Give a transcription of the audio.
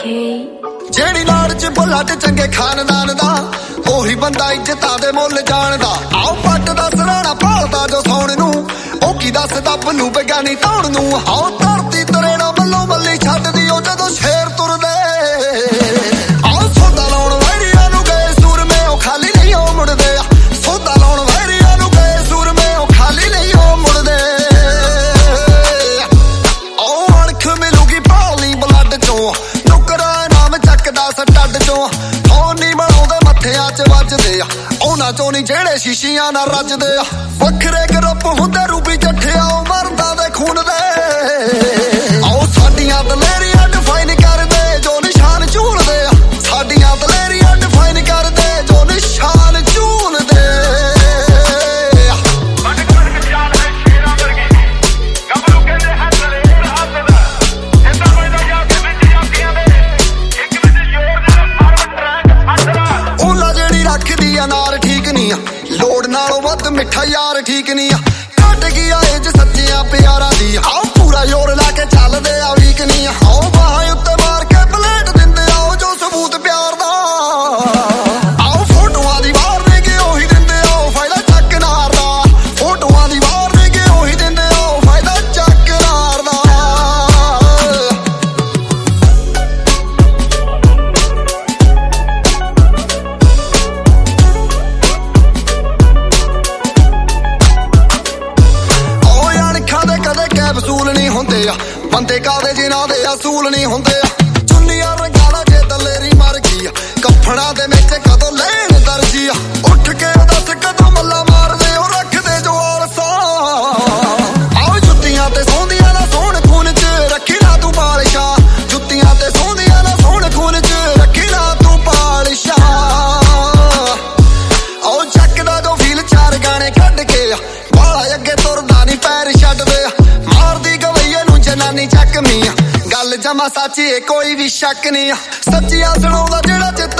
ਜਿਹੜੀ ਨਾੜ ਚ ਬੁੱਲਟ ਚੰਗੇ ਖਾਨਦਾਨ ਦਾ ਉਹੀ ਬੰਦਾ ਇੱਜ਼ਤਾਂ ਦੇ ਮੁੱਲ ਜਾਣਦਾ। ਆਓ ਪੱਟ ਦਾ ਸਰਾਣਾ ਭਾਲਦਾ ਜੋ ਸੌਣ ਨੂੰ ਉਹ ਕੀ ਦੱਸਦਾ ਬੱਲੂ ਬੇਗਾਨੀ ਧੌਣ ਨੂੰ। ਆਓ ਧਰਤੀ ਤਰੇੜਾ ਮੱਲੋ ਮੱਲੀ ਛੱਡਦੀ ਉਹ ਜਦੋਂ ਸ਼ੇਰ ਤੁਰਦੇ। ਆਓ ਸੌਦਾ ਲਾਉਣ ਵੈਰੀਆਂ ਨੂੰ ਗਏ ਸੂਰਮੇ ਉਹ ਖਾਲੀ ਨਹੀਂ ਉਹ ਮੁੜਦੇ। ਸੌਦਾ ਲਾਉਣ ਵੈਰੀਆਂ ਨੂੰ ਗਏ ਸੂਰਮੇ ਉਹ ਖਾਲੀ ਨਹੀਂ ਉਹ ਮੁੜਦੇ। ਆਓ ਅਣਖ ਮਿਲੂਗੀ ਭਾਲੀ ਬਲੱਡ ਚੋਂ ਨੁਕਰਾ ਨਾਮ ਚੱਕਦਾ ਸਟੱਡ ਚੋਂ। ਫੋਨ ਨਹੀਂ ਬਣਾਉਂਦੇ ਮੱਥਿਆਂ ਚ ਵੱਜਦੇ ਆ ਉਹਨਾਂ ਚੋਂ ਨਹੀਂ ਜਿਹੜੇ ਸ਼ੀਸ਼ੀਆਂ ਨਾਲ ਰੱਜਦੇ ਆ। ਵੱਖਰੇ ਗਰੁੱਪ ਹੁੰਦੇ ਰੂਬੀ ਜੱਠਿਆ ਉਹ ਮਰਦਾਂ ਦੇ ਖੂਨ ਦੇ। ਆਓ ਸਾਡੀਆਂ ਦਲੇਰੀਆਂ ਡਿਫਾਈਨ ਕਰਦੇ ਜੋ ਨਿਸ਼ਾਨ ਝੂਲਦੇ ਆ। ਸਾਡੀਆਂ ਦਲੇਰੀਆਂ ਡਿਫਾਈਨ ਕਰਦੇ ਜੋ ਨਿਸ਼ਾਨ ਝੂਲਦੇ। ਉਹਨਾਂ ਜਿਹੜੀ ਰੱਖਦੀ ਆ ਨਾਰ ਠੀਕ ਨਹੀਂ ਆ ਲੋੜ ਨਾਲੋਂ ਵੱਧ ਮਿੱਠਾ ਯਾਰ ਠੀਕ ਨਹੀਂ ਆ। ਘਟ ਗਿਆ ਏਜ ਸੱਚਿਆਂ ਪਿਆਰਾਂ ਦੀ ਆਓ ਪੂਰਾ ਜ਼ੋਰ ਲਾ ਕੇ ਚੱਲਦੇ ਆ ਵੀਕ ਨਹੀਂ ਆ। ਆਓ ਬਾਹਾਂ ਉੱਤੇ ਮਾਰ ਕੇ ਪਲੇਟ ਦਿੰਦੇ ਆਓ ਜੋ ਸਬੂਤ ਪਿਆਰ ਦਾ। ਆਓ ਫੋਟੋਆਂ ਦੀ ਵਾਰ ਦੇ ਕੇ ਉਹੀ ਦਿੰਦੇ ਆਓ ਫਾਇਦਾ ਚੱਕ ਨਾਰ ਦਾ। ਫੋਟੋਆਂ ਦੀ ਵਾਰ ਦੇ ਕੇ ਉਹੀ ਦਿੰਦੇ ਆਓ ਫਾਇਦਾ ਚੱਕ ਨਾਰ ਦਾ। ਕਦੇ ਕੈਪਸੂਲ ਨਹੀਂ ਹੁੰਦੇ ਆ ਬੰਦੇ ਕਾਦੇ ਜਿਨ੍ਹਾਂ ਦੇ ਅਸੂਲ ਨਹੀਂ ਹੁੰਦੇ ਆ। ਚੁੰਨੀਆਂ ਰੰਗਾਲਾ ਜੇ ਦਲੇਰੀ ਮਰ ਗਈ ਆ ਕੱਫਣਾ ਦੇ ਵਿੱਚ ਕਦੋਂ ਲੈਣ ਦਰਜੀ ਆ। ਉੱਠ ਕੇ ਦੱਸ ਕਦੋਂ ਮੱਲਾ ਮਾਰਦੇ ਉਹ ਰੱਖਦੇ ਜੋ ਆਲਸਾ। ਆਓ ਜੁੱਤੀਆਂ ਤੇ ਸੌਂਦੀਆਂ ਨਾ ਸੋਹਣ ਖੂਨ ਚ ਰੱਖੀ ਨਾ ਤੂੰ ਪਾਲਿਸ਼ਾ। ਜੁੱਤੀਆਂ ਤੇ ਸੌਂਦੀਆਂ ਨਾ ਸੋਹਣ ਖੂਨ ਚ ਰੱਖੀ ਨਾ ਤੂੰ ਪਾਲਿਸ਼ਾ। ਆਓ ਚੱਕਦਾ ਜੋ ਫੀਲ ਚਾਰ ਗਾਣੇ ਕੱਢ ਕੇ ਆ ਬਾਲਾ ਅੱਗੇ ਤੁਰਦਾ ਨਹੀਂ ਪੈਰ ਛੱਡਦੇ। ਮਾਰਦੀ ਗਵਈਏ ਨੂੰ ਜਨਾਨੀ ਚੱਕਮੀ ਆ ਗੱਲ ਜਮਾ ਸੱਚ ਏ ਕੋਈ ਵੀ ਸ਼ੱਕ ਨਹੀਂ ਆ। ਸੱਚੀਆਂ ਸੁਣਾਉਂਦਾ ਜਿਹੜਾ